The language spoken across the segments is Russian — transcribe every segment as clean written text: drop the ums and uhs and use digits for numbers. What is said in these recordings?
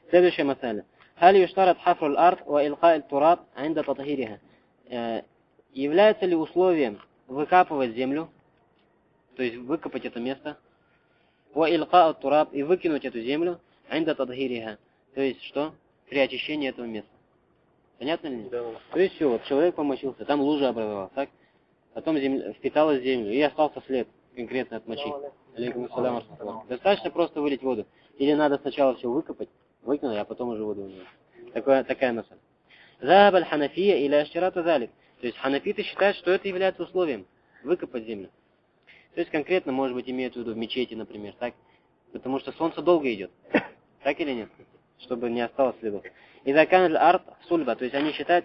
Следующая масаля. هل يشترط حفر الأرض وإلقاء التراب عند تطهيرها? Является ли условием выкапывать землю, то есть выкопать это место, وإلقاء التراب и выкинуть эту землю عند تطهيرها, то есть что? При очищении этого места. Понятно ли? Да. То есть все, вот человек помочился, там лужа образовалась, так? Потом впиталась в землю и остался след конкретно от мочи. Достаточно просто вылить воду. Или надо сначала все выкопать, выкинуть, а потом уже воду выливать. Такая масса. Захаб аль-ханафия или аштирата залик. То есть ханафиты считают, что это является условием выкопать землю. То есть конкретно, может быть, имеют в виду в мечети, например, так? Потому что солнце долго идет. Так или нет? Чтобы не осталось следов. И закан аль-арт сульба. То есть они считают,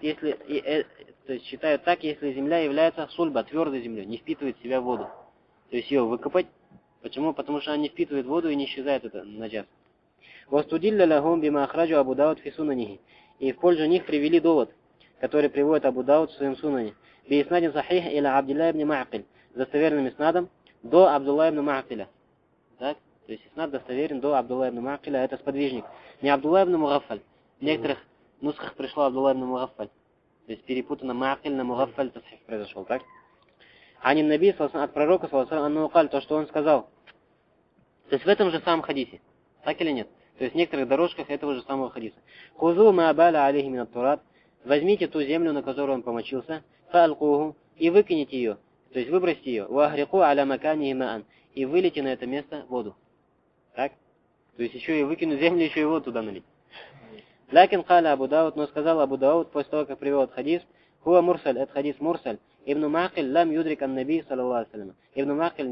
считают так, если земля является сульба, твердой землей, не впитывает в себя воду. То есть ее выкопать. Почему? Потому что она не впитывает воду и не исчезает это наджас. Вастудилля лахум бима ахраджу Абу Дауд фи сунанихи. И в пользу них привели довод, который приводит Абу Дауд в своем сунане. Би иснадин сахих иля Абдилля ибн Ма'акиль. Достоверным иснадом до Абдулла ибн Ма'акиля. Так? То есть иснад достоверен до Абдулла ибн Ма'акиля, это сподвижник. Не Абдулла ибн Мугаффаль. В некоторых нусках пришло Абдулла ибн Мугаффаль. То есть перепутано Ма'акиль на Мугаффаль, тасхих произошел, так? Анин Наби, от пророка, то, что он сказал. То есть в этом же самом хадисе. Так или нет? То есть в некоторых дорожках этого же самого хадиса. Хузу ма абаля алейхи минат турат. Возьмите ту землю, на которую он помочился, фаалкуху, и выкинете ее. То есть выбросьте ее. Вахрику аля макани маан. И вылейте на это место воду. Так? То есть еще и выкинуть землю, еще и воду туда налить. Лакин каля Абу Дауд, но сказал Абу Дауд, после того, как привел этот хадис, хуа мурсаль, это хадис мурсаль. Ибн Ма'акиль лам юдрик ан-наби, саллаллаху алейхи. Ибн Ма'акиль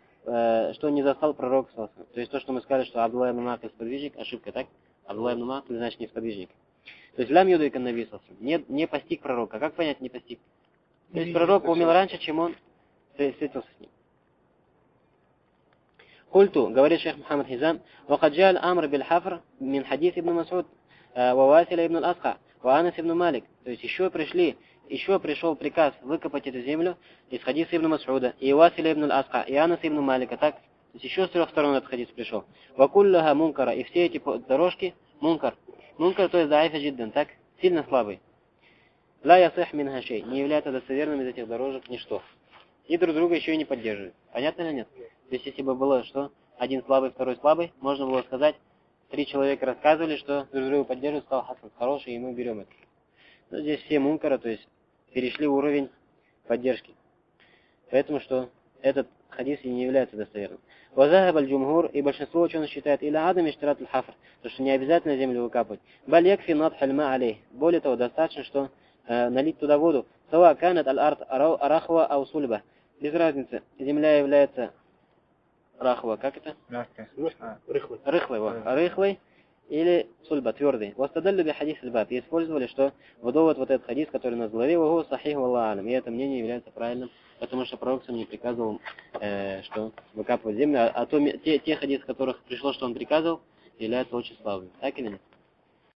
что не застал пророк, саллаллаху алейхи. То есть то, что мы сказали, что Абдулла ибн Ма'акиль сподвижник, ошибка, так? Абдулла ибн Ма'акиль значит не сподвижник. То есть лам юдрик ан-наби, саллаллаху. Не постиг пророка. Как понять не постиг? То есть пророк умер раньше, чем он встретился с ним. Культу, говорит шейх Мухаммад Хизам, وقد جاء الأمر بالحفر من حديث ابن مسعود وواسل ابن الأسقع وأنس ابن Малик. То есть еще пришел приказ выкопать эту землю из хадиса ибн Мас'уда, и Василя ибн аль-Аска, и Анас ибн Малика, так? То есть еще с трех сторон этот хадис пришел. Вакулляха мункара, и все эти дорожки мункар. Мункар, то есть даифа джиддан, так? Сильно слабый. Ла ясих мин хашей, не является достоверным из этих дорожек ничто. И друг друга еще и не поддерживают. Понятно или нет? То есть если бы было, что один слабый, второй слабый, можно было сказать, 3 человека рассказывали, что друг друга поддерживают, сказал Хасан хороший, и мы берем это. Но здесь все мункара, то есть перешли уровень поддержки. Поэтому что этот хадис и не является достоверным. Вазахаб аль-джумхур, и большинство ученых считает, или адам иштират аль-хафр, то что не обязательно землю выкапывать. Баль якфи над хальма алей. Более того, достаточно, что налить туда воду. Сава канат аль-арт арахва ау сульба. Без разницы, земля является рахва, как это? Рыхлой. Или сульба, твердый. Вастадаллю би хадис аль-баб. И использовали, что выдовод вот этот хадис, который на главе, вагу сахих валла алям. И это мнение является правильным, потому что пророк сам не приказывал, что выкапывать землю. А те хадисы, в которых пришло, что он приказывал, являются очень слабыми. Так или нет?